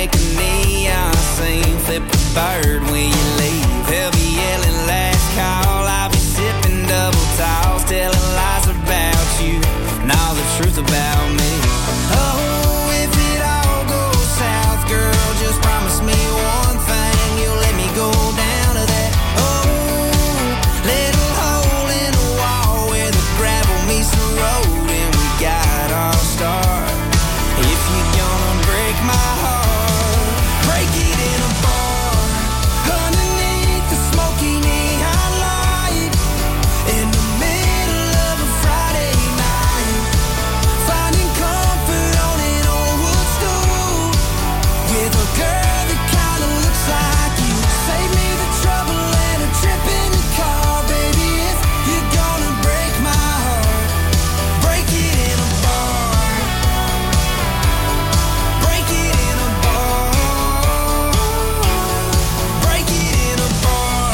break a neon scene, flip a bird when you leave. He'll be yelling last call, I'll be sipping double talks, telling lies about you and all the truth about me. Oh, if it all goes south, girl, just promise me one thing, you'll let me go down to that little hole in the wall where the gravel meets the road and we got our start. If you're gonna break my heart, break it in a bar underneath the smoky neon light in the middle of a Friday night, finding comfort on an old wood stool with a girl that kinda looks like you. Save me the trouble and a trip in the car, baby. If you're gonna break my heart, break it in a bar. Break it in a bar. Break it in a bar.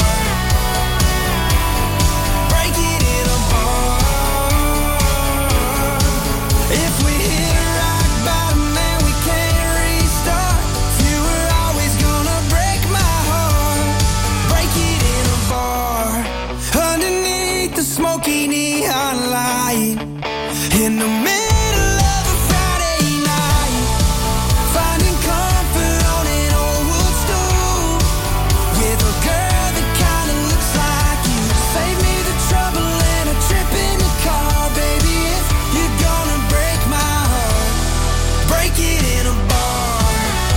Break it in a bar. If we hit rock bottom and we can't restart, you were always gonna break my heart. Break it in a bar underneath the smoky neon light in the middle of a Friday night, finding comfort on an old wood stool with a girl that kinda looks like you. Save me the trouble and a trip in the car, baby. If you're gonna break my heart, break it in a bar.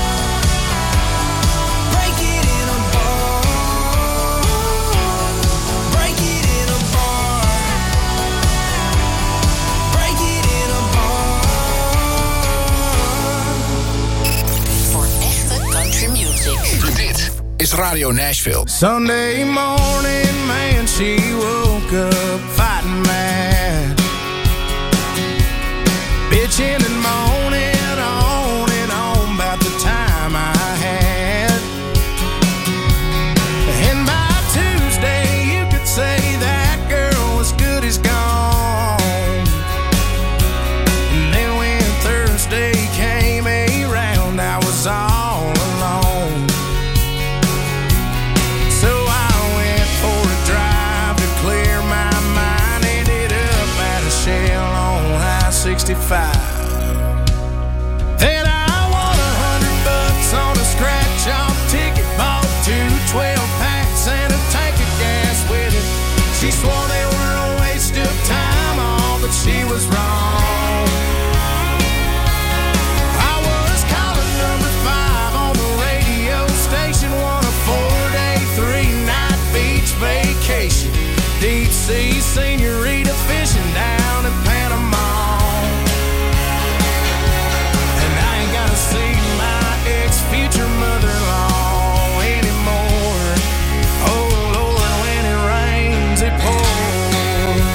Break it in a bar. Break it in a bar. Break it in a bar. Voor echte country music. Dit is Radio Nashville. Sunday morning, man, she woke up fighting mad, bitching and moaning on and on about the time I had. And by Tuesday, you could say that girl was good as gone. And then when Thursday came around, I was all alone. So I went for a drive to clear my mind. Ended up at a Shell on I-65. Then I won $100 on a scratch-off ticket, bought 2 12-packs and a tank of gas with it. She swore they were a waste of time, all but she was wrong. I was calling number 5 on the radio station, won a 4-day, 3-night beach vacation, deep sea senorita fishing down in Panama. And I ain't gotta see my ex-future mother-in-law anymore. Oh Lord, when it rains, it pours.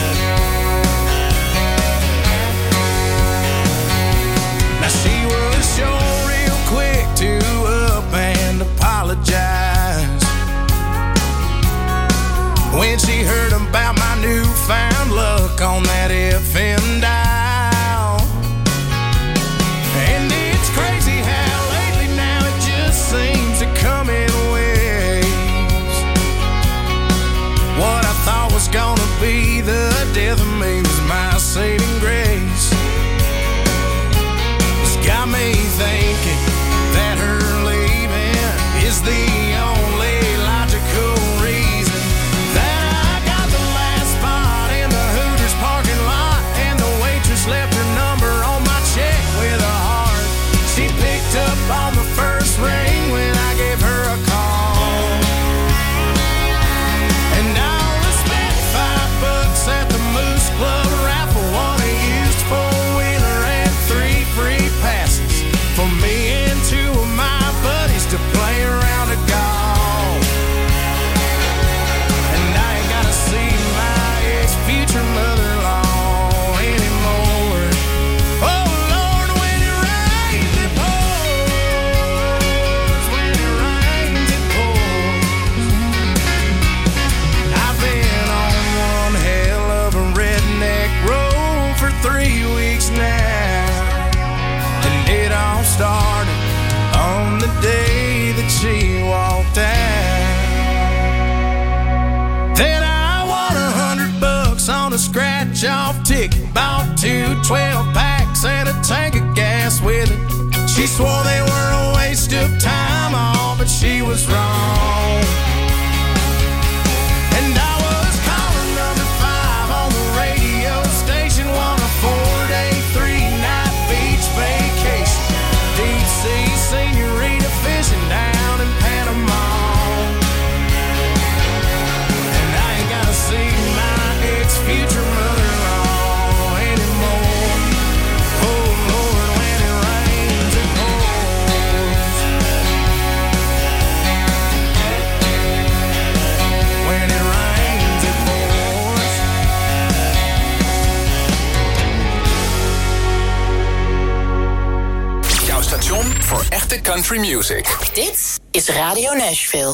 Now she was sure real quick to up and apologize when she heard about my newfound luck on that FM dial. And it's crazy how lately now it just seems to come in waves. What I thought was gonna be the death of me was my saving grace. It's got me thinking that her leaving is the only logical reason that I got the last spot in the Hooters parking lot that she walked out. Then I won $100 on a scratch-off ticket. Bought 2 12-packs and a tank of gas with it. She swore they were a waste of time, all, but she was wrong. And I was calling number 5 on the radio station, won a 4-day, 3-night beach vacation. Deep sea senorita fishing down in Panama. And I ain't gotta see my ex-future mother-in-law anymore. Oh Lord, when it rains it pours. When it rains it pours. Jouw station voor echte country music. Dit is Radio Nashville.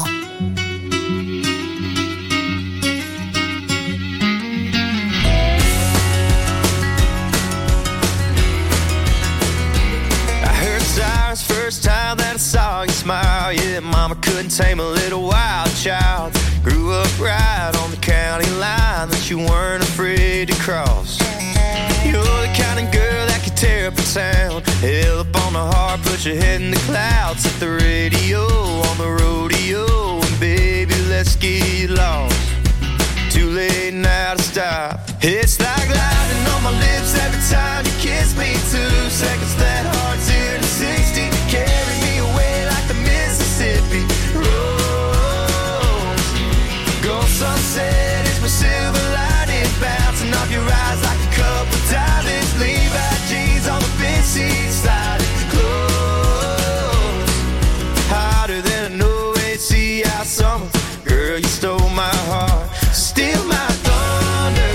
I heard sirens first time that I saw you smile. Yeah, mama couldn't tame a little wild child. Grew up right on the county line that you weren't afraid to cross. You're the kind of girl that could tear up a town. Hell up on the heart, put your head in the clouds. Hit the radio on the rodeo, and baby, let's get lost. Too late now to stop. It's like lightning on my lips every time you kiss me. 2 seconds, that heart 0 to 60. Carry me away like the Mississippi rolls. Gold sunset is my silver lining, bouncing off your eyes like a couple diamonds. Levi jeans on the bench seat, sliding close. Hotter than an OAC out summer. Girl, you stole my heart, steal my thunder.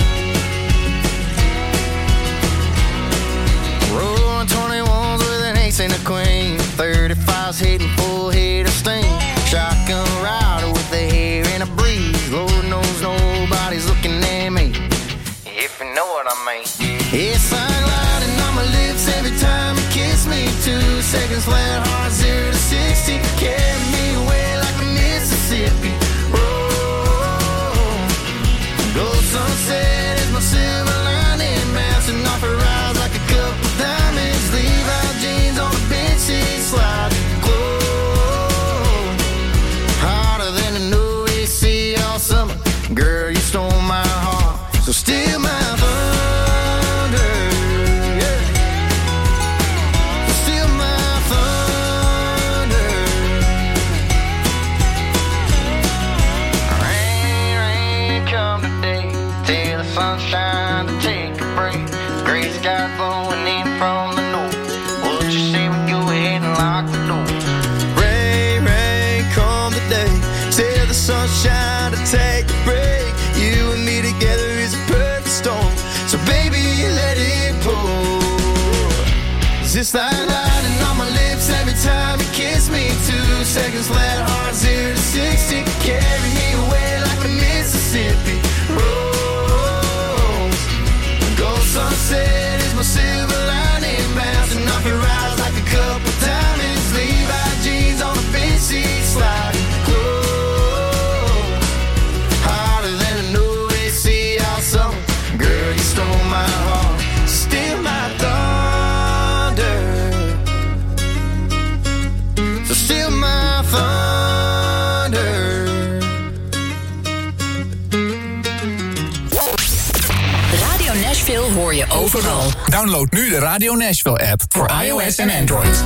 Rolling 21s with an ace and a queen. 35s hitting full head of steam. Shotgun rider with the hair and a breeze. Lord knows nobody's looking at me, if you know what I mean. It's like lightning on my lips every time you kiss me. 2 seconds, flat heart 0 to 60. Carry me away like the Mississippi roll. Gold sunset is my silver lining, bouncing off her eyes like a couple diamonds. Levi jeans on the bench seat, sliding close. Hotter than an OAC all summer. Girl, you stole my heart, so steal my thunder. Yeah. Steal my thunder. Rain, rain, come today. Till the sunshine to take a break. Gray sky blowing in from the north. What you say we go ahead and lock the door? Rain, rain, come today. Till the sunshine to take a break. You and me together is a perfect storm. So baby, let it pour. It's just like lightning on my lips every time you kiss me. 2 seconds, flat heart 0 to 60. Carry me away like the Mississippi rolls. Gold sunset is my silver lining, bouncing off your eyes like a couple diamonds. Levi jeans on the bench seat, sliding close. Hotter than an OAC all summer. Girl, you stole my heart, steal my thunder. So steal my thunder. Radio Nashville hoor je overal. Download nu de Radio Nashville app voor iOS en Android.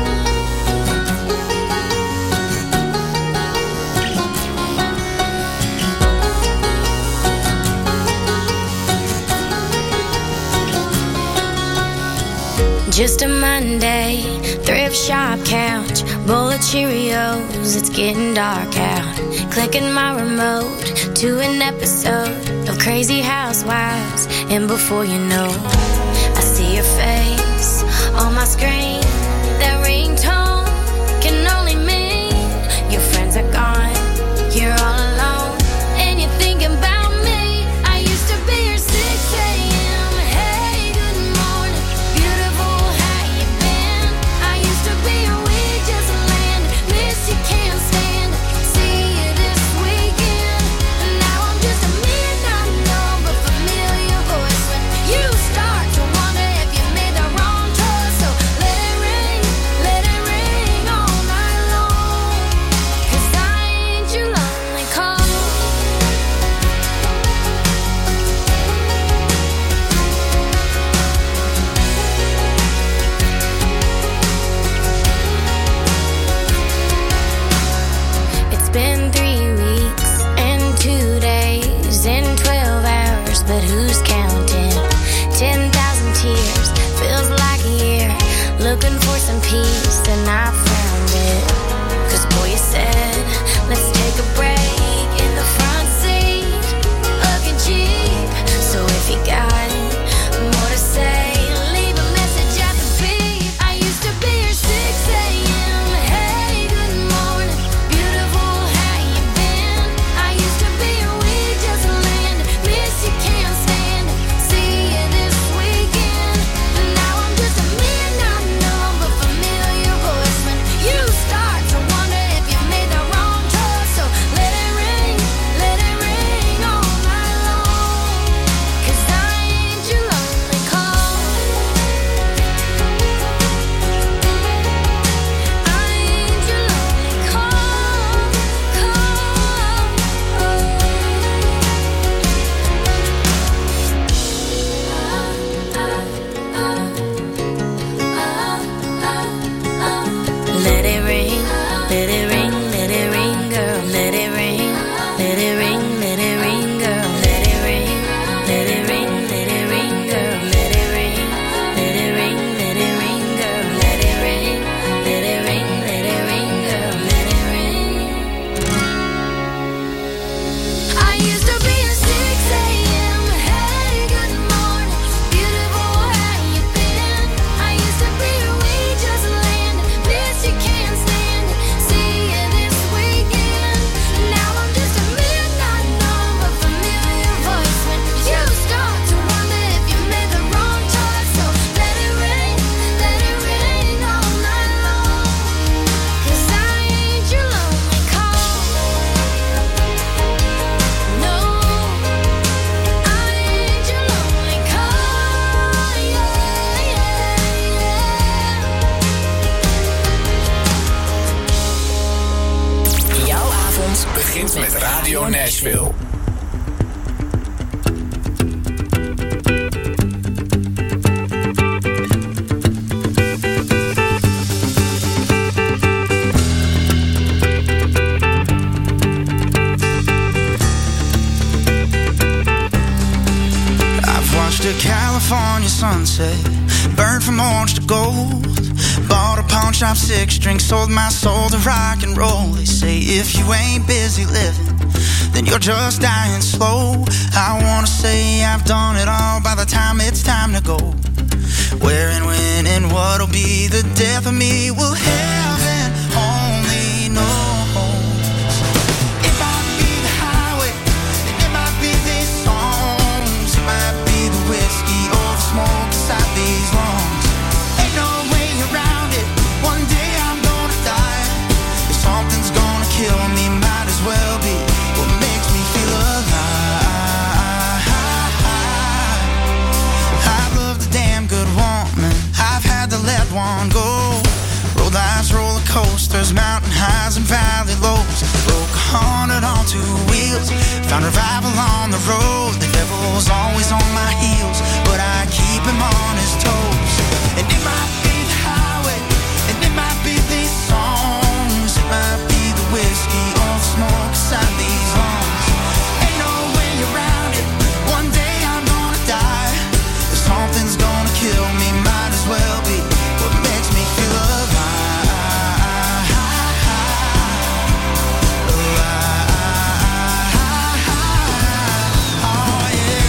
Just a Monday, thrift shop couch, bowl of Cheerios, it's getting dark out. Clicking my remote to an episode of Crazy Housewives, and before you know, I see your face on my screen. That ringtone can only mean your friends are gone, you're all alone, and you're thinking about me. I used to be your 6 a.m. Hey, good morning, beautiful, how you been? I used to be your we just landed, miss missing piece and I found it. 'Cause boy, you said, let's take a break in the front seat of your Jeep. So if you got more to say, leave a message at the beep. I used to be your 6 a.m. Hey, good morning, beautiful, how you been? I used to be your we just landed, miss you, can't stand it, see you this weekend. Now I'm just a midnight number, familiar voice. When you start to wonder if you made the wrong choice, so let it ring all night long. 'Cause I ain't your lonely call. I ain't your lonely call. Let it ring, let it ring, let it ring, girl. Let it ring, let it ring, let it ring, girl. Let it ring, let it ring, let it ring, girl. Let it ring, let it ring, let it ring, girl. Let it ring, let it ring, let it ring, girl. Let it ring. I used to be a 6 a.m. Hey, good morning, beautiful, how you been? I used to be your we just landed, miss you, can't stand it, see you this weekend. Now I'm just a midnight number, familiar voice. When you start to wonder if you made the wrong choice, so let it ring all night long. 'Cause I ain't your lonely call. No, I ain't your lonely call. Yeah, yeah. Jouw avond begint met Radio Nashville. I've watched a California sunset, burned from orange to gold. Bought a pawn shop 6-string, sold my soul to rock and roll. They say if you ain't busy living, then you're just dying slow. I wanna say I've done it all by the time it's time to go. Where and when and what'll be the death of me will heaven only knows. It might be the highway, it might be these songs, it might be the whiskey or the smoke inside these lungs. Ain't no way around it, one day I'm gonna die. If something's gonna kill me, might as well be what makes me feel alive. I've loved a damn good woman, I've had to let one go. Road life's roller coasters, mountain highs and valley lows. Broke 100 on 2 wheels, found revival on the road. The devil's always on my heels, but I keep him on his toes. And it might be the highway, and it might be these songs, it might be the whiskey or the smoke inside these lungs. Ain't no way around it, one day I'm gonna die. If something's gonna kill me, might as well be what makes me feel alive. Oh yeah.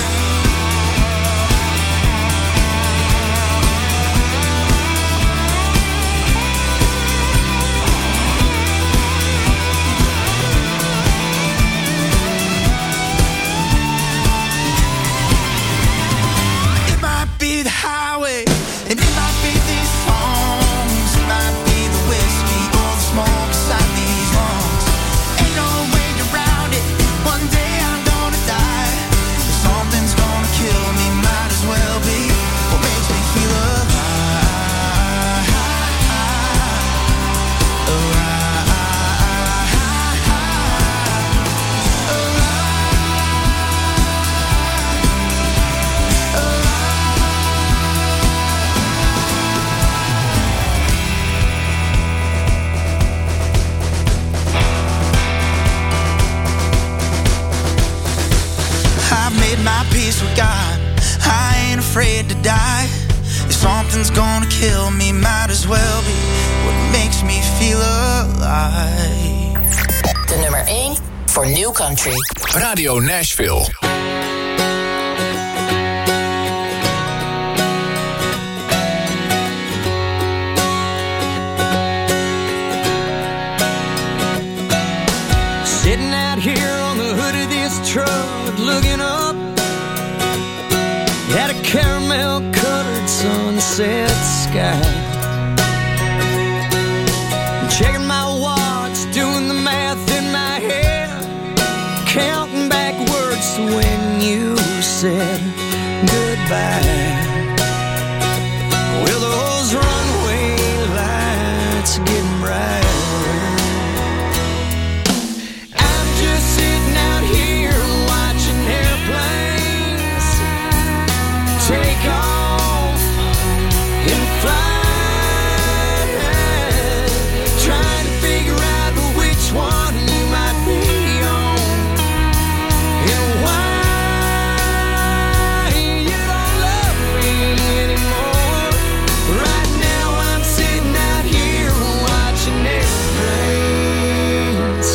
It might be the highway, and it might be these songs, it might be the whiskey or the smoke inside these lungs. Ain't no way around it, one day I'm gonna die. If something's gonna kill me, might as well be what makes me feel alive. I've made my peace with God, I ain't afraid to die. If something's gonna kill me, might as well be what makes me feel alive. De nummer 1 voor New Country. Radio Nashville. Sitting out here on the hood of this truck, looking up at a caramel-colored sunset sky. Checking my watch, doing the math in my head, counting backwards to when you said goodbye. Well, those runway lights are getting bright. Take off and fly, trying to figure out which one you might be on, and why you don't love me anymore. Right now I'm sitting out here watching airplanes.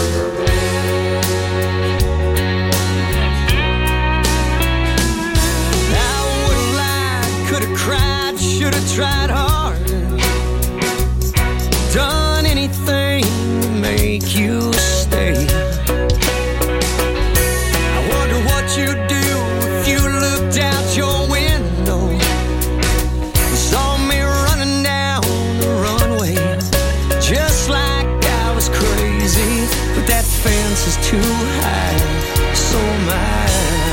Cried, should have tried harder, done anything to make you stay. I wonder what you'd do if you looked out your window and saw me running down the runway, just like I was crazy, but that fence is too high, so am I.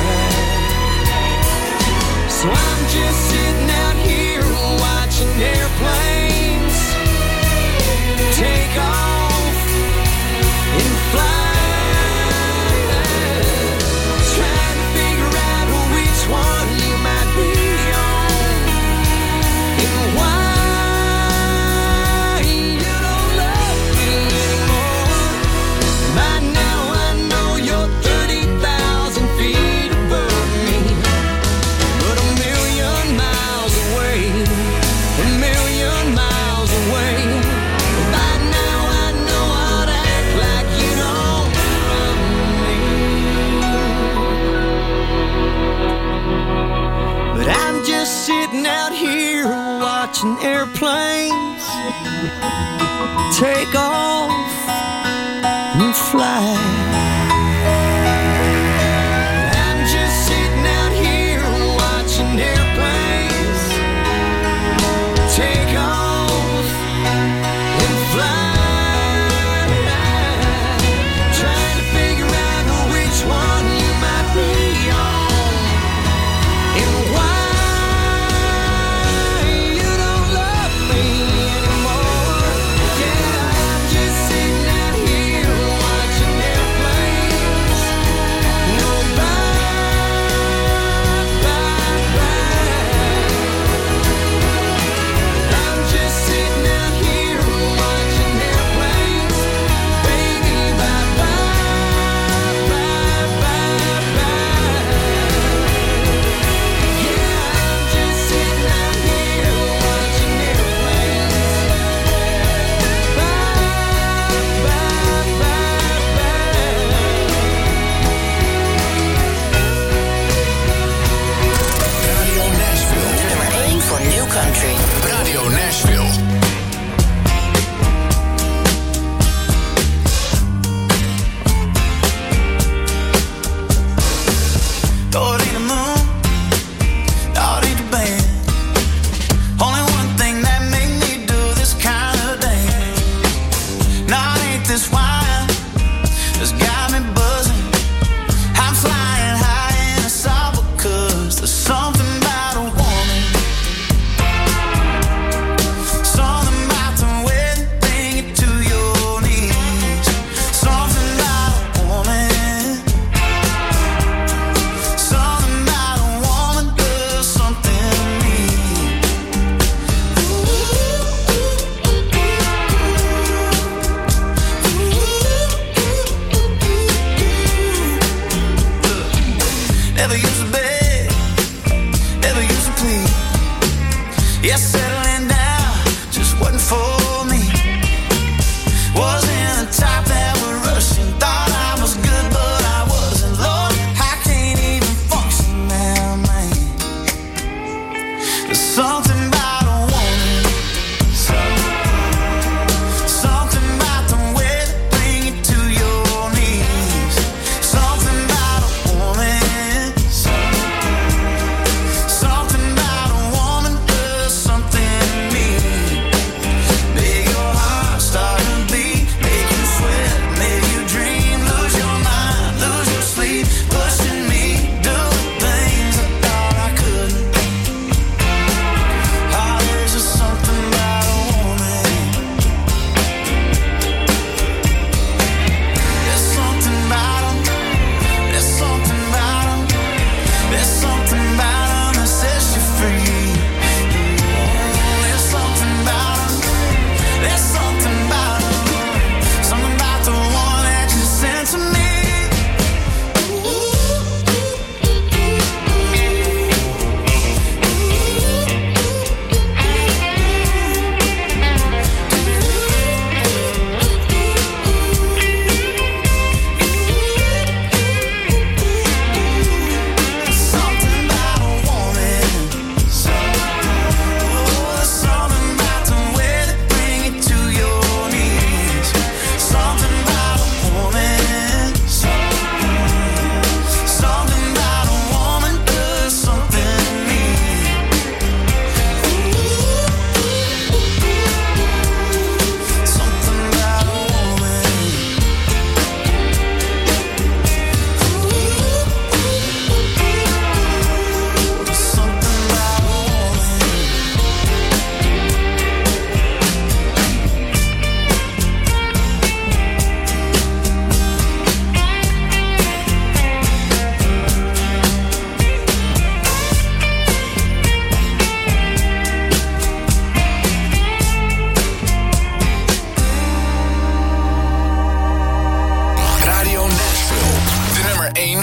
So I'm just sitting out here watching airplanes take off and fly, trying to figure out which one you might be on, and why you don't love me anymore. By now I know you're 30,000 feet above me, but a million miles away. By now I know how to act like you don't love me. But I'm just sitting out here watching airplanes take off and fly. I'm just sitting out here watching airplanes take off and fly, trying to figure out which one you might be on, and why you don't love me anymore. Yeah, I'm just sitting out here watching airplanes.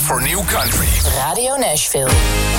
for new country. Radio Nashville.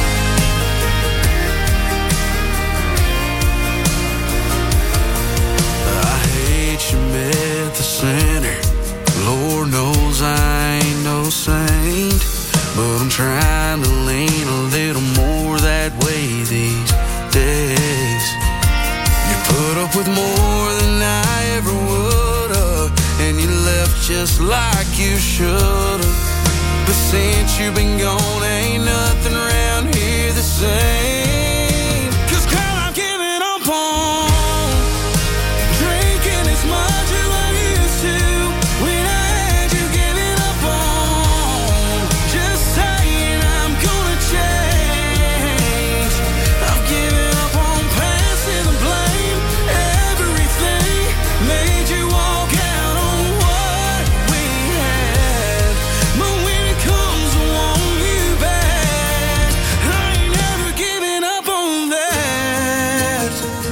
I hate you at the center. Lord knows I ain't no saint, but I'm trying to lean a little more that way these days. You put up with more than I ever would've, and you left just like you should've. But since you've been gone, ain't nothing around here the same. 'Cause girl, I'm giving up on drinking as much as I used to. When I had you giving up on just saying I'm gonna change. I've given up on passing the blame. Everything made you walk out on what we had. But when it comes to want you back, I ain't never giving up on that.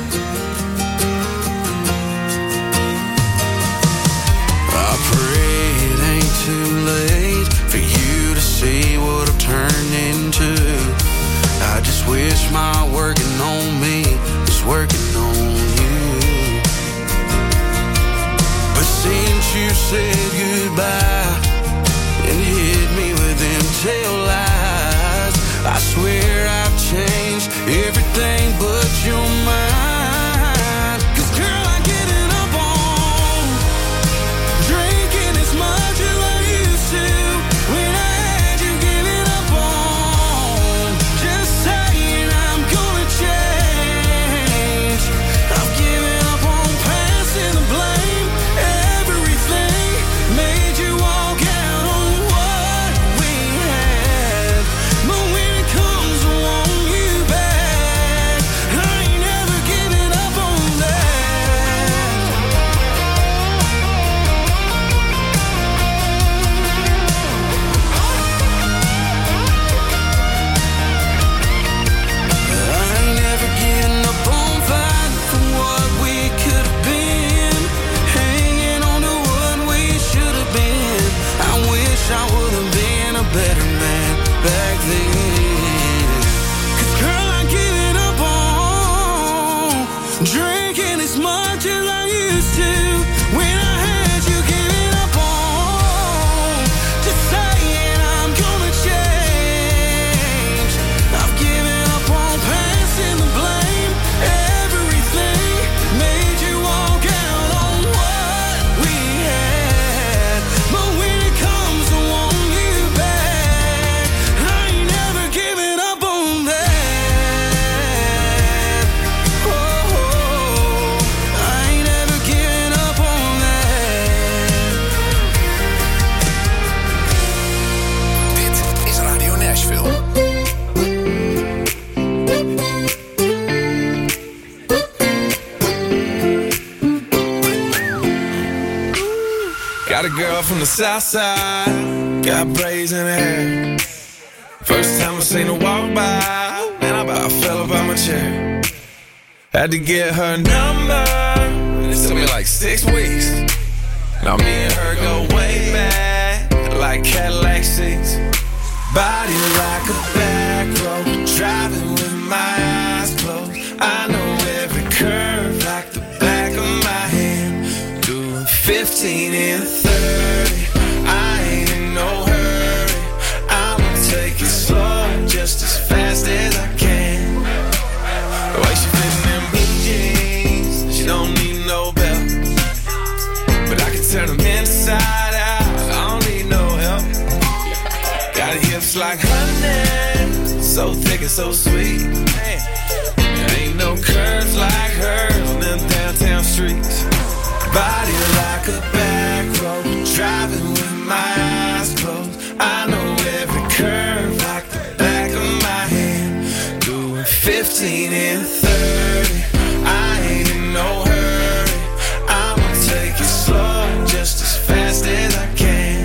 I pray it ain't too late for you to see what I've turned into. I just wish my working on me was working on you. But since you said goodbye and hit me with them tail lies, I swear I've changed everything but your mind. 'Cause girl, I'm getting up on drinking as much as I used to. When I had you giving up on just saying I'm gonna change. I've given up on passing the blame. Everything made you walk out on what we had. But when it comes to want you back, I ain't never giving up on that. I ain't never giving up on fighting for what we could have been, hanging on to what we should have been. I wish I would have been a better man back then. 'Cause girl, I'm giving up on drinking as much as I used to. When I had you giving up on just saying I'm gonna change. I've given up on passing the blame. Everything made you walk out on what we had. But when it comes to want you back, I ain't never giving up on that. Oh, I ain't never giving up on that. Dit is Radio Nashville. Got a girl from the south side, got braids in her hair. First time I seen her walk by, man, I about fell up out my chair. Had to get her number, it took me like 6 weeks. Now me and her go way back, like Cadillac seats. Body like a back road, driving with my eyes closed. I know every curve like the back of my hand. Doing 15 and 30, I ain't in no hurry. I'ma take it slow, just as fast as I can. The way she fitting them blue jeans, she don't need no belt. But I can turn them inside out, I don't need no help. Got hips like honey, so thick and so sweet. Man, there ain't no curves like hers on them downtown streets. Body like a back road, driving with my eyes closed. I know every curve like the back of my hand. Doing 15 and 30, I ain't in no hurry. I'ma take it slow, just as fast as I can.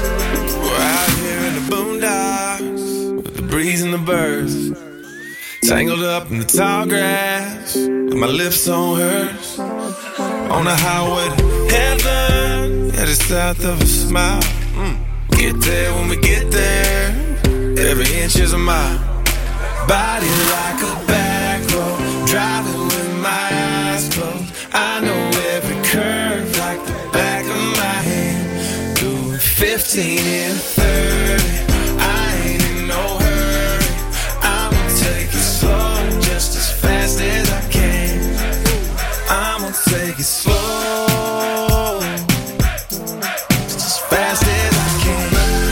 We're out here in the boondocks with the breeze and the birds. Tangled up in the tall grass, with my lips on hers. On the highway to heaven, yeah, just south of a smile. Get there when we get there, every inch is a mile. Body like a back road, driving with my eyes closed. I know every curve like the back of my hand. Doing 15 and 30, I ain't in no hurry. I'ma take it slow, just as fast as I can. I'ma take it slow, just as fast as I can.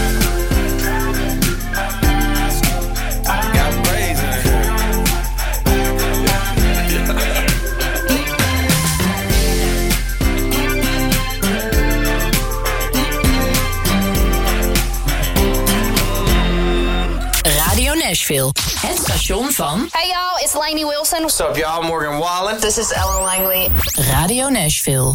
I got braids in here. Radio Nashville. Het station van... Hey y'all, it's Lainey Wilson. What's up, y'all? Morgan Wallen. This is Ellen Langley. Radio Nashville.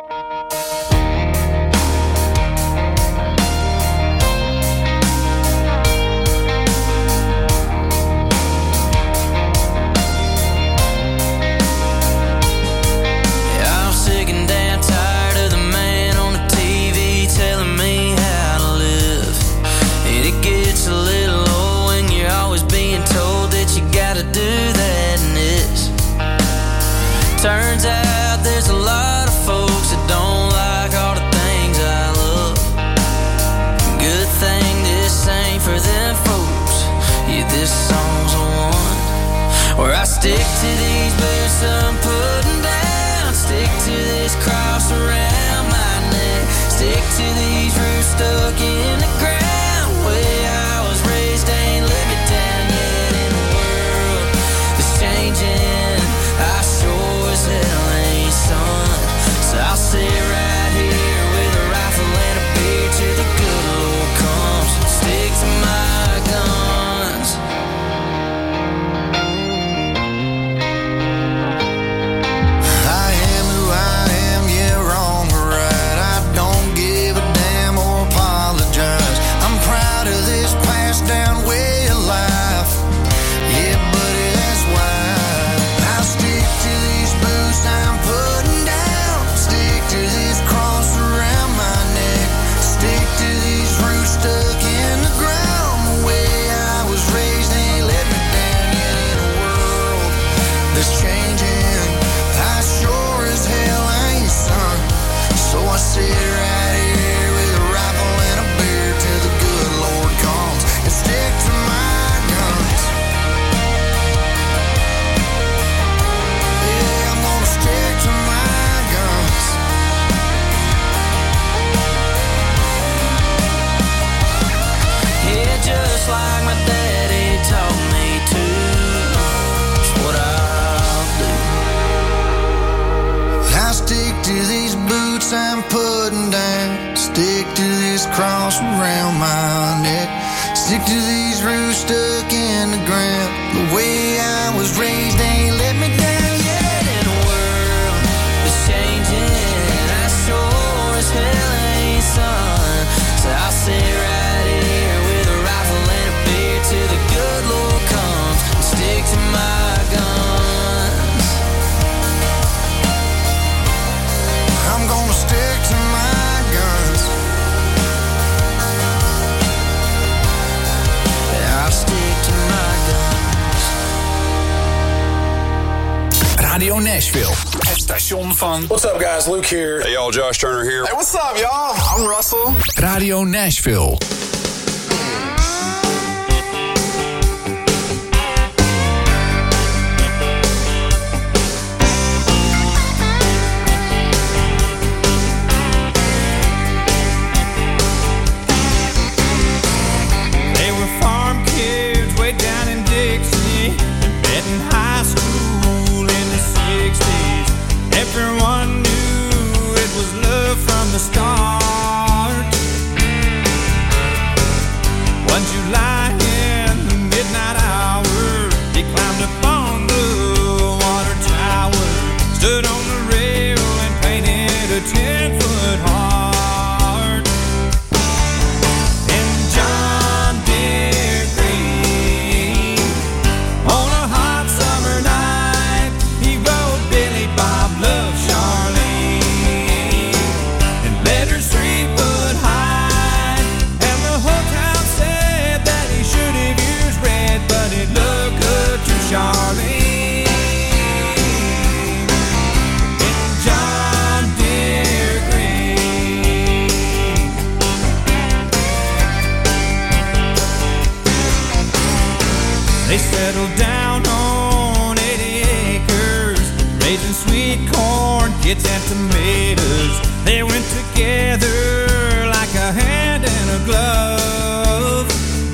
I'm sick and damn tired of the man on the TV telling me how to live. And it gets a little old when you're always being told that you gotta do that and this. Turns out there's a lot of folks that don't like all the things I love. Good thing this ain't for them folks. Yeah, this song's the one where I stick to these boots I'm putting down. Stick to this cross around my neck. Stick to these roots stuck in the ground. Way I was raised ain't let me down yet in a world that's changing. I sure as hell ain't son. So I'll sit right here with a rifle and a beer till the good Lord comes. Stick to my guns. I am who I am, yeah, wrong or right. I don't give a damn or apologize. I'm proud of this passed down way of life. Yeah, buddy, that's why I stick to these boots I'm putting down. Stick to this cross around my neck. Stick to these roots stuck in the ground. The way I was raised ain't let me down yet in a world that's changing. I sure as hell ain't son. So I sit right here with a rifle and a beer till the good Lord comes and stick to my guns. Yeah, I'm gonna stick to my guns. Yeah, just like my daddy taught me to. It's what I'll do. I stick to these boots I'm putting down. Stick to this cross around my neck. Stick to these roots stuck in the ground. The way I was raised ain't let me down yet in a world that's changing. I sure as hell ain't son. So I'll sit right here with a rifle and a beer till the good Lord comes and stick to my guns. I'm gonna stick to my guns. Yeah, I'll stick to my guns. Radio Nashville. Het station van... What's up, guys? Luke here. Hey, y'all. Josh Turner here. Hey, what's up, y'all? I'm Russell. Radio Nashville. They were farm kids way down in Dixie, met in high school in the 60s. Everyone knew it was love from the start. They settled down on 80 acres, raising sweet corn, kids and tomatoes. They went together like a hand and a glove.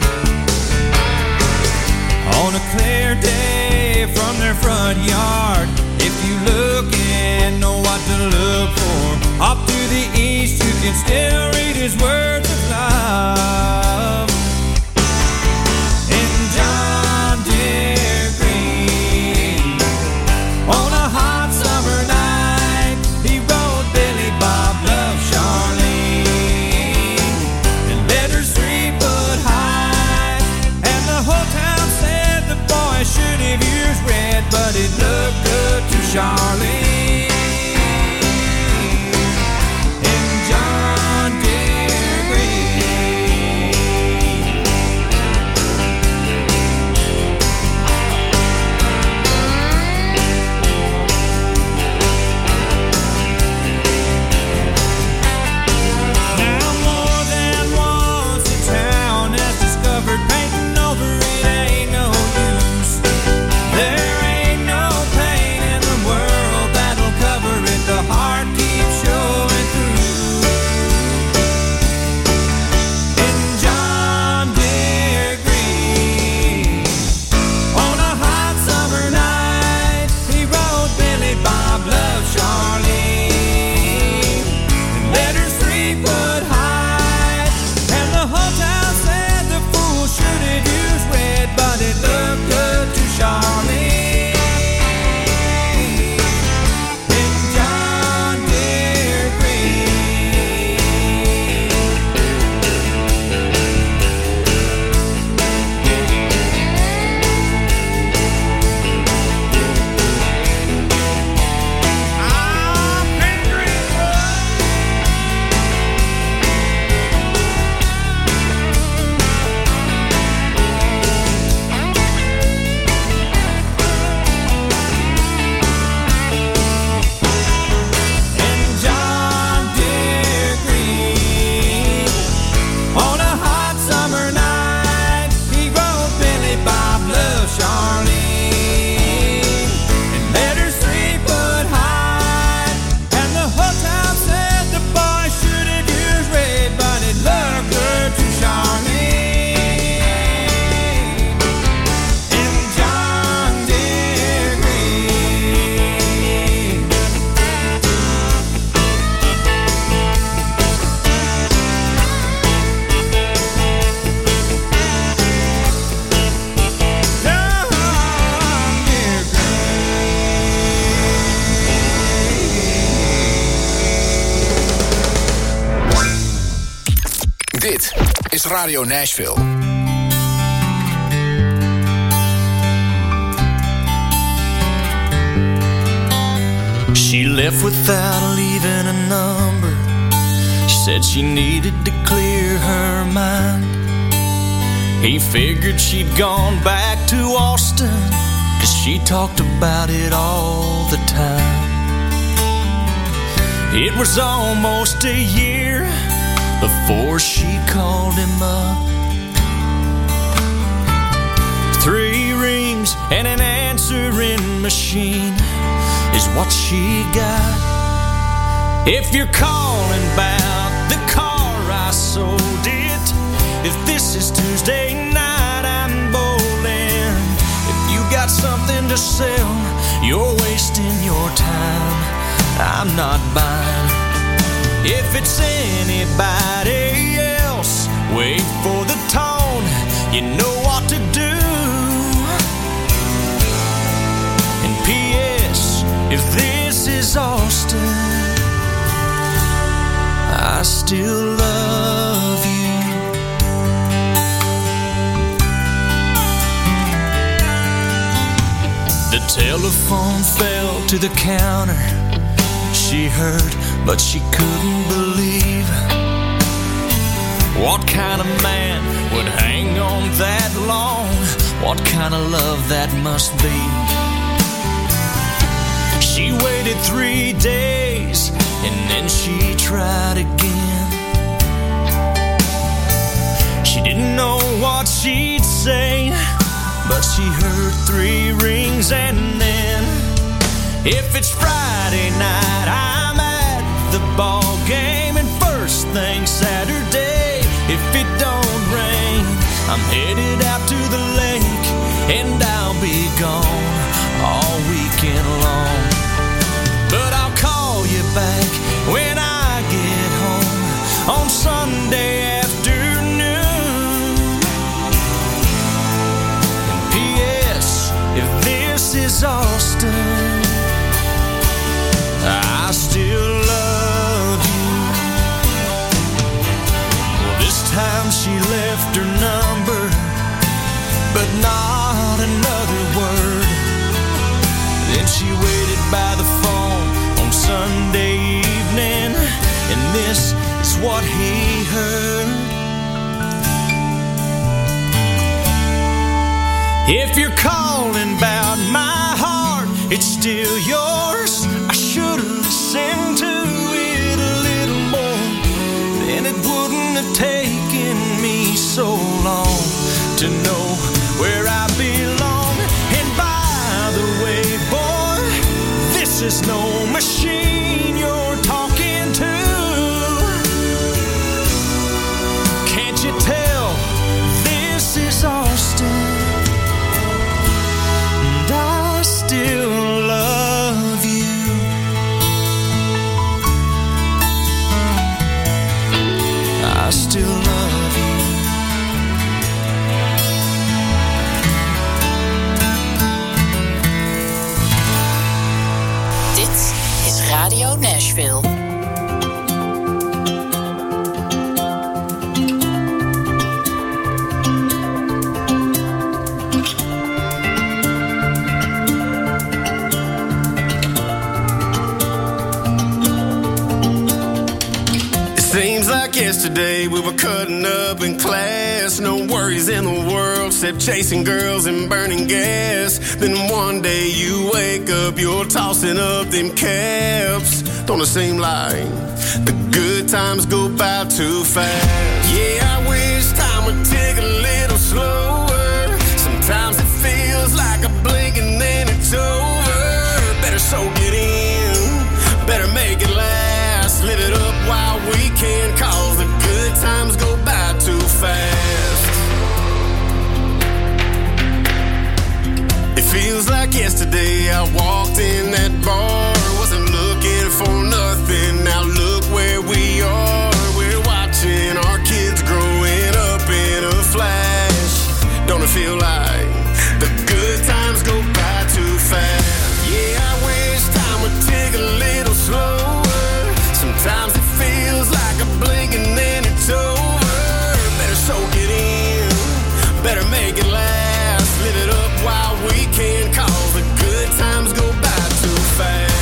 On a clear day from their front yard, if you look and know what to look for, off to the east you can still read his words of love. In John Deere Green, on a hot summer night, he rode Billy Bob Love Charlene, and letters 3 foot high, and the whole town said the boy should have used red, but it looked good to Charlene. Radio Nashville. She left without leaving a number. She said she needed to clear her mind. He figured she'd gone back to Austin, 'cause she talked about it all the time. It was almost a year before she called him up. 3 rings and an answering machine is what she got. If you're calling about the car I sold it, if this is Tuesday night I'm bowling. If you got something to sell, you're wasting your time, I'm not buying. If it's anybody else, wait for the tone, you know what to do. And P.S. if this is Austin, I still love you. The telephone fell to the counter. She heard, but she couldn't believe. What kind of man would hang on that long? What kind of love that must be? She waited 3 days and then she tried again. She didn't know what she'd say, but she heard 3 rings and then, if it's Friday night, I'm at the ball game, and first thing Saturday, if it don't rain, I'm headed out to the lake, and I'll be gone all weekend long. But I'll call you back when I get home on Sunday afternoon. And P.S. if this is Austin, I still love you. Well, this time she left her number, but not another word. Then she waited by the phone on Sunday evening, and this is what he heard. If you're calling about my heart, it's still yours. I should've listened to it a little more, then it wouldn't have taken me so long to know where I belong. And by the way, boy, this is no machine you're talking to. Can't you tell this is Austin? And I still love you. I still love you. Dit is Radio Nashville. Seems like yesterday we were cutting up in class. No worries in the world except chasing girls and burning gas. Then one day you wake up, you're tossing up them caps. Don't it seem like the good times go by too fast? Yeah, I wish time would tick a little slower. Sometimes it feels like a blink and then it's over. Better soak it in, better make it last. Live it up while we can, cause the good times go by too fast. It feels like yesterday I walked in that bar, wasn't looking for nothing, now look where we are. We're watching our kids growing up in a flash. Don't it feel like the good times go by too fast? Yeah, I wish time would tick a little slower. Sometimes it feels like a blink and then it's over. Better soak it in, better make it last. Live it up while we can, cause the good times go by too fast.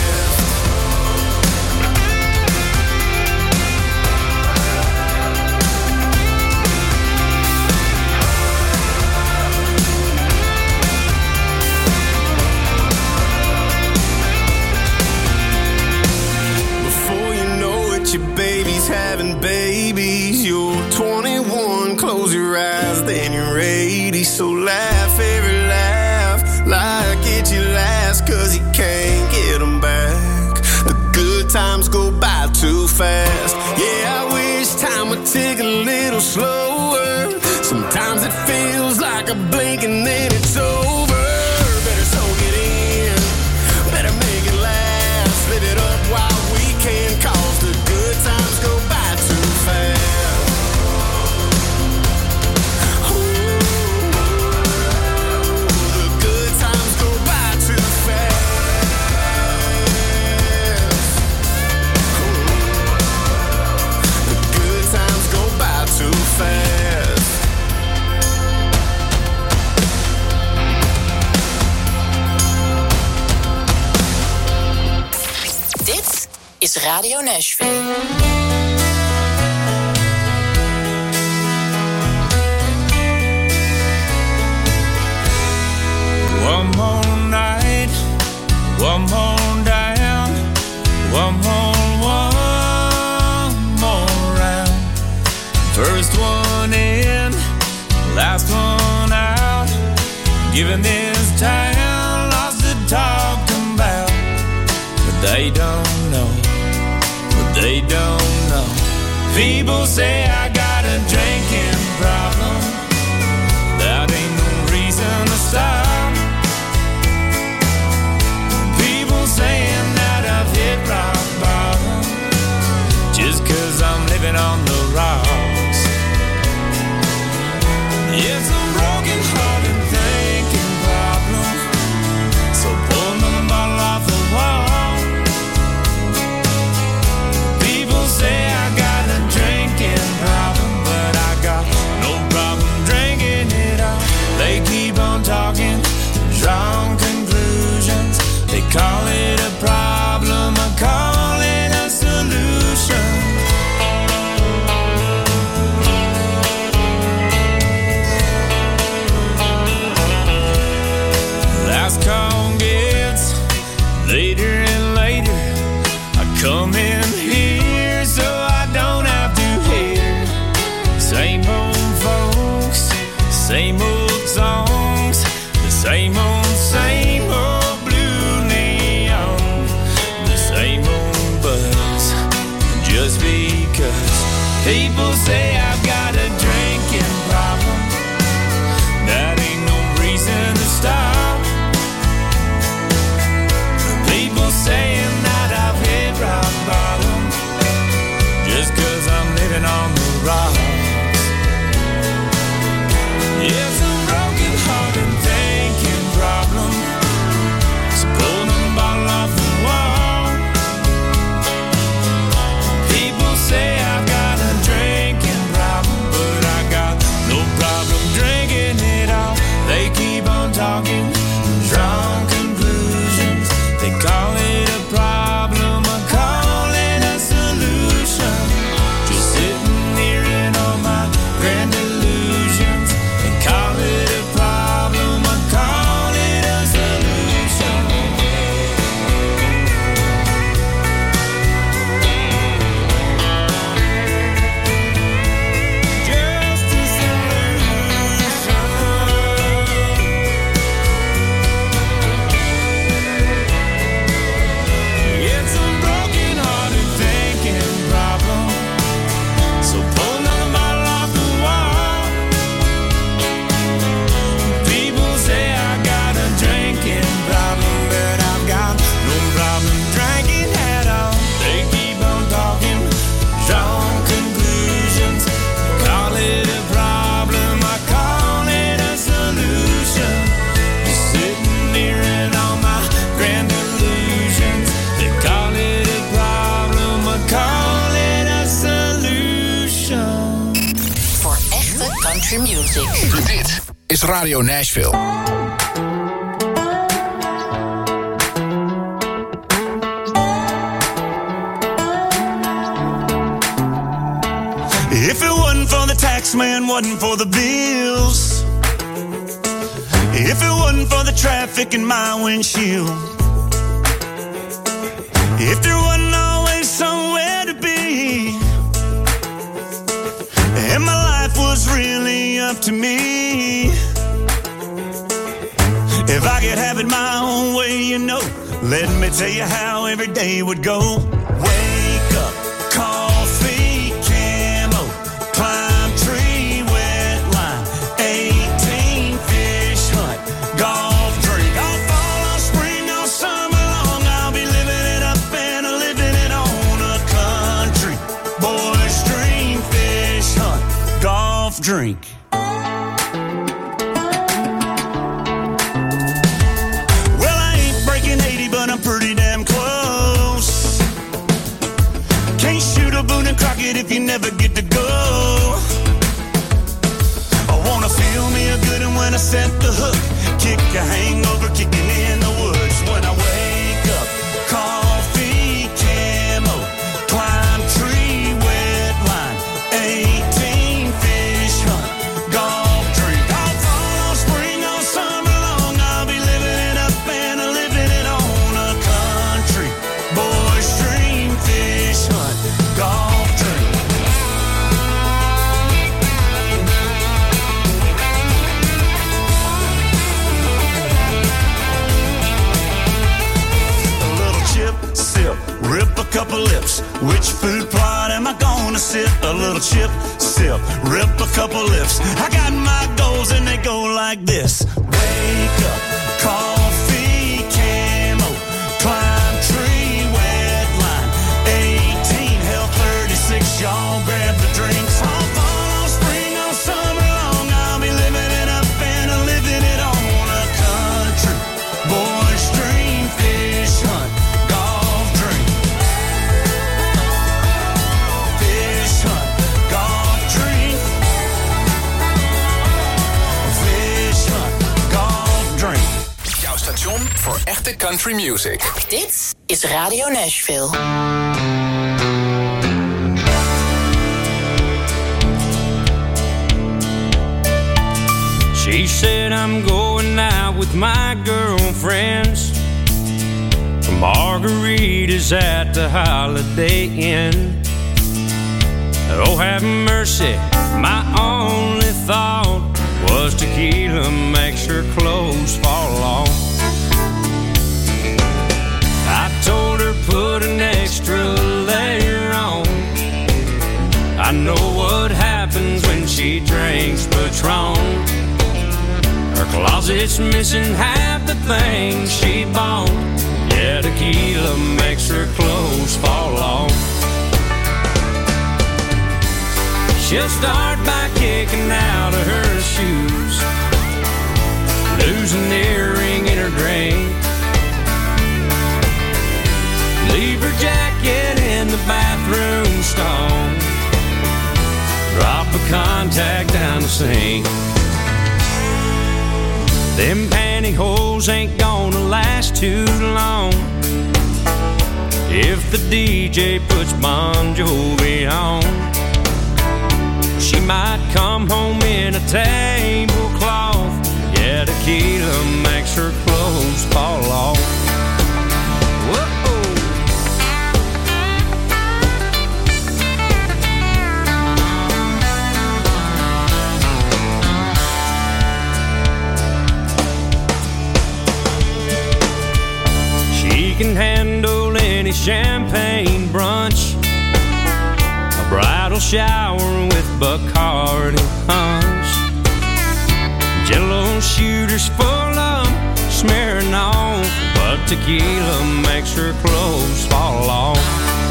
Your baby's having babies. You're 21, close your eyes, then you're 80. So laugh every laugh like it's your last, cause you can't get them back. The good times go by too fast. Yeah, I wish time would tick a little slower. Sometimes it feels like a blink and then it's over. Better soak it in, better make it last. Live it up while we can, cause the good times go by too fast. Ooh, the good times go by too fast. Ooh, the good times go by too fast. Dit is Radio Nashville. One more night, one more down, one more round. First one in, last one out. given this town lots to talk about. But they don't know, but they don't know. People say I got a drinking problem. That ain't no reason to stop. People saying that I've hit rock bottom just 'cause I'm living on the rocks. It's a broken hearted thinking problem. So pull another bottle off the wall. People say I got a drinking problem, but I got no problem drinking it all. They keep on talking, drawing conclusions. They call it a problem, I call it a solution. Last call gets later and later. I come in here so I don't have to hear same old folks, same old songs, the same old blue neon, the same old buzz. Just because people say I've got a drinking problem, that ain't no reason to stop. People saying that I've hit rock bottom just 'cause I'm living on the rocks. It's a broken hearted thinking problem. So pull the bottle off the wall. People say I've got a drinking problem, but I got no problem drinking it all. They keep on talking, drawing conclusions. They call it a problem, I call it a solution. Just sitting here in all my grand illusions. They call it a problem, I call it a solution. Just a solution. It's a broken hearted thinking problem. So pull another bottle off the wall. People say I got a drinking problem, but I've got no problem drinking at all. They keep on talking, drawing conclusions. Call it a problem, I call it a solution. Just sitting here in all my grand illusions. They call it a problem, I call it a solution. Voor echte country music. Dit is Radio Nashville. If it wasn't for the tax man, wasn't for the bills, if it wasn't for the traffic in my windshield, if there wasn't always somewhere to be, and my life was really up to me, if I could have it my own way, you know, let me tell you how every day would go. Wake up, coffee, camo, climb tree, wet line, 18 fish hunt, golf drink. All fall, all spring, all summer long, I'll be living it up and living it on a country boy's dream. Fish hunt, golf drink. Well, I ain't breaking 80, but I'm pretty damn close. Can't shoot a Boone and Crockett if you never get to go. I wanna feel me a good one when I set the hook. Kick a hangover, kicking in the woods. When I wake up, coffee, camo, climb tree, wet line, 18 fish hunt, golf drink. All fall, all spring, all summer long, I'll be living it up and living it on a country boy's dream. Fish hunt, golf drink. lips. Which food plot am I gonna sip? A little chip, sip, rip a couple lips. I got my goals and they go like this. Wake up, coffee, camo, climb tree, wet line, 18, hell 36, y'all grab the drinks. All fall, all spring, all summer long, I'll be living it up and living it on a country boy's dream. Fish hunt, golf drink. Fish hunt, golf drink. Fish hunt, golf drink. Jouw station voor echte country music. Dit is Radio Nashville. She said I'm going out with my girlfriends for margaritas at the Holiday Inn. Oh, have mercy, my only thought was tequila makes her clothes fall off. I told her put an extra layer on. I know what happens when she drinks Patron. Her closet's missing half the things she bought. Yeah, tequila makes her clothes fall off. She'll start by kicking out of her shoes, lose an earring in her drink, leave her jacket in the bathroom stall, drop a contact down the sink. Them pantyhose ain't gonna last too long if the DJ puts Bon Jovi on. She might come home in a tablecloth. Yeah, tequila makes her clothes fall off. Whoa. She can handle any champagne brunch, a bridal shower with Bacardi punch, Jell-O shooters full of smearing off, but tequila makes her clothes fall off.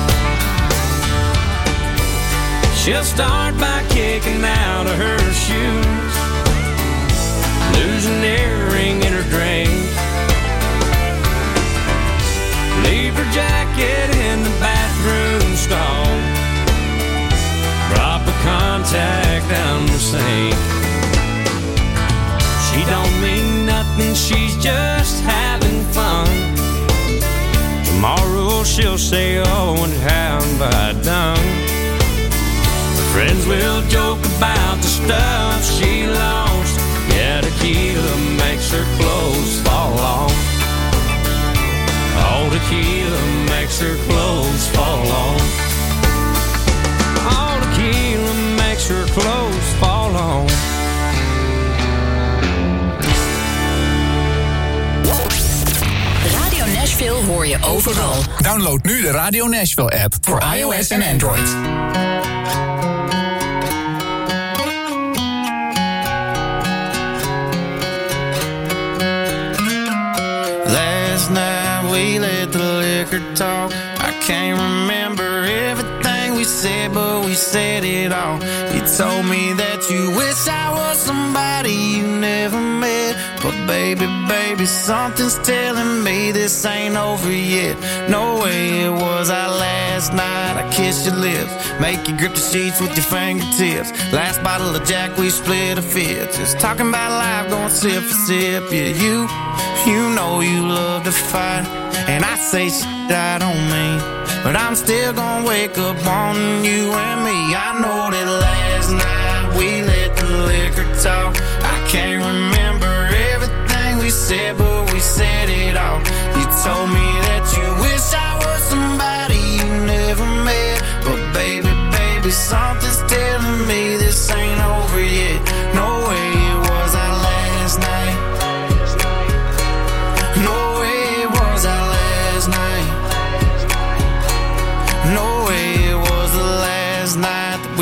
She'll start by kicking out of her shoes, lose an earring in her drink, leave her jacket in the bathroom stall, drop a contact down the sink. She don't mean nothing, she's just having fun. Tomorrow she'll say, oh, and how have I done? Her friends will joke about the stuff she lost. Yeah, tequila makes her clothes fall off. Oh, tequila makes her clothes fall off. Oh, tequila makes her clothes fall off. Radio Nashville hoor je overal. Download nu de Radio Nashville app voor iOS en Android. Last night we let the liquor talk. I can't remember everything we said, but we said it all. You told me that you wish I was somebody you never met, but baby, baby, something's telling me this ain't over yet. No way it was our last night. I kissed your lips, make you grip the sheets with your fingertips. Last bottle of Jack, we split a fifth. Just talking about life, going sip for sip. Yeah, you know you love to fight, and I say shit I don't mean, but I'm still gonna wake up wanting you and me. I know that last night we let the liquor talk. I can't remember everything we said, but we said it all. You told me that you wish I was somebody you never met, but baby, baby, something's telling me this ain't over yet. No way it was our last night. No way it was our last night. No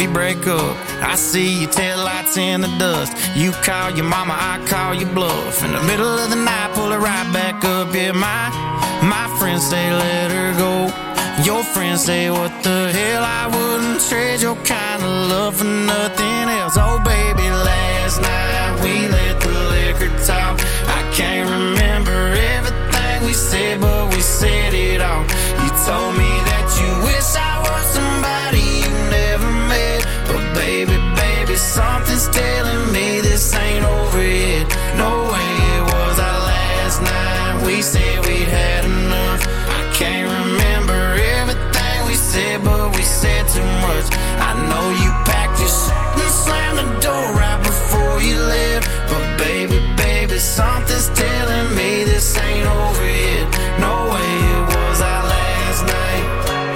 we break up. I see your taillights in the dust. You call your mama, I call your bluff. In the middle of the night, pull her right back up. Yeah, my friends say let her go. Your friends say what the hell, I wouldn't trade your kind of love for nothing else. Oh baby, last night we let the liquor talk. I can't remember everything we said, but we said it all. You told me that you wish I was somebody you never met, but baby, something's telling me this ain't over yet. No way it was our last night. We said we'd had enough. I can't remember everything we said, but we said too much. I know you packed your shit and slammed the door right before you left, but baby, something's telling me this ain't over yet. No way it was our last night.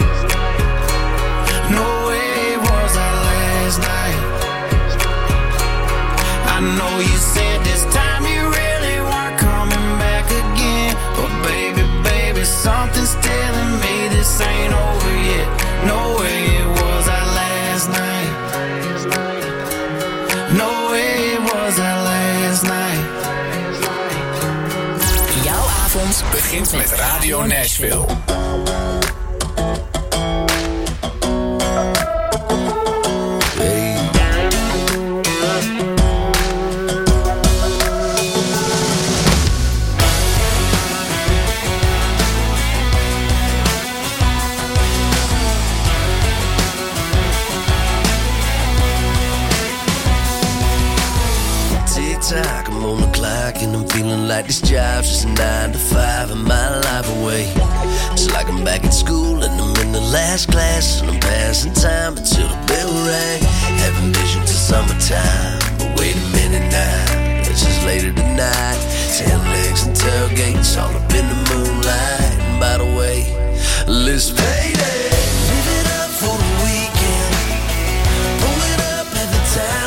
No way it was our last night. I know you said this time you really weren't coming back again, but baby, something's telling me this ain't over yet. No way it was our last night. No way it was our last night. Jouw avond begint met Radio Nashville. I'm on the clock and I'm feeling like this job's just a 9 to 5 and my life away. It's like I'm back at school and I'm in the last class and I'm passing time until the bell rang. Having vision till summertime, but wait a minute now, it's just later tonight. 10 legs and tailgates all up in the moonlight. And by the way, let's payday. Live it up for the weekend. Pull it up every time.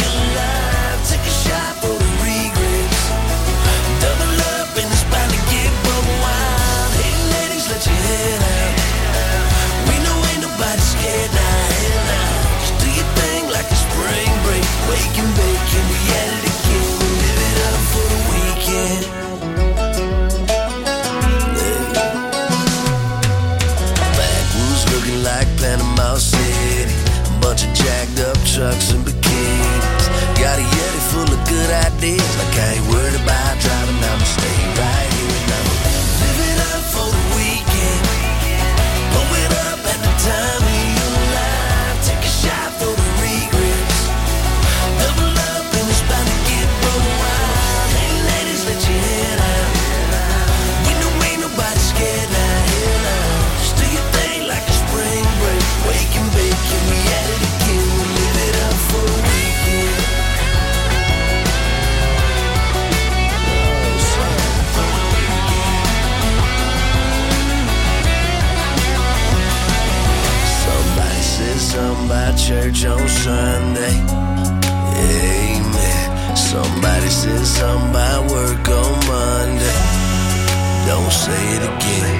Wake and bake and we at it again. We live it up for the weekend. Backwoods looking like Panama City. A bunch of jacked up trucks and bikinis. Got a Yeti full of good ideas. Like I ain't worried about driving, I'ma stay right here and I'ma live it up for the weekend. Blow it up at the time of your life. Take a shot for the regrets. Double up and it's bound to get broke wild. Hey ladies, let your head out. We know ain't nobody scared now. Hell now. Just do your thing like a spring break. Wake and bake and we at it again. We live it up for the weekend. Somebody said something about church on Sunday. Amen. Somebody said something about work on Monday. Don't say it again.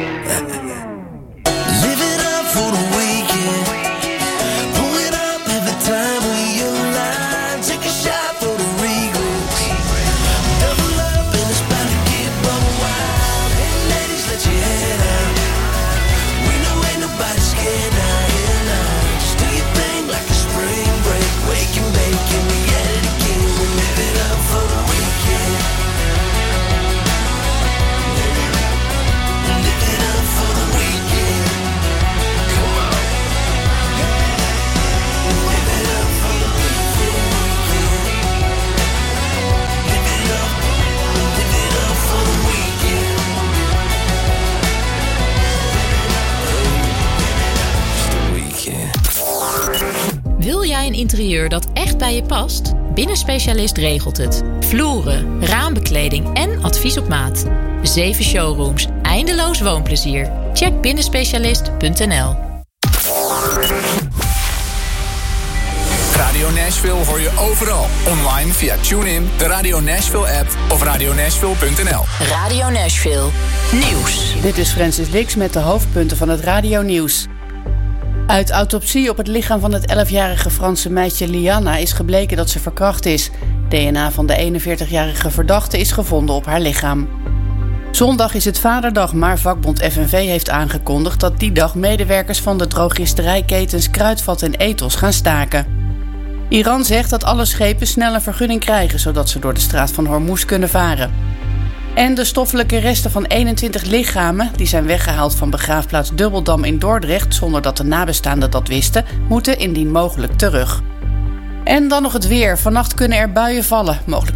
Live it up for the weekend. Pull it up every time we align. Take a shot for the regrets. Double up and it's bound to get buck wild. Hey ladies, let your head out. We know ain't nobody scared now. Hell now. Just do your thing like a spring break. Wake and bake and we at it again. We live it up for the weekend. Live it up for the weekend. Come on. Live it up for the weekend. Live it up for the weekend. It's the weekend. Wil jij een interieur dat echt bij je past? Binnenspecialist regelt het. Vloeren, raambekleding en advies op maat. 7 showrooms, eindeloos woonplezier. Check binnenspecialist.nl. Radio Nashville hoor je overal. Online via TuneIn, de Radio Nashville app of radionashville.nl. Radio Nashville. Nieuws. Dit is Francis Dix met de hoofdpunten van het Radio Nieuws. Uit autopsie op het lichaam van het 11-jarige Franse meisje Liana is gebleken dat ze verkracht is. DNA van de 41-jarige verdachte is gevonden op haar lichaam. Zondag is het Vaderdag, maar vakbond FNV heeft aangekondigd dat die dag medewerkers van de drogisterijketens Kruidvat en Ethos gaan staken. Iran zegt dat alle schepen snel een vergunning krijgen, zodat ze door de straat van Hormuz kunnen varen. En de stoffelijke resten van 21 lichamen, die zijn weggehaald van begraafplaats Dubbeldam in Dordrecht zonder dat de nabestaanden dat wisten, moeten indien mogelijk terug. En dan nog het weer. Vannacht kunnen er buien vallen, mogelijk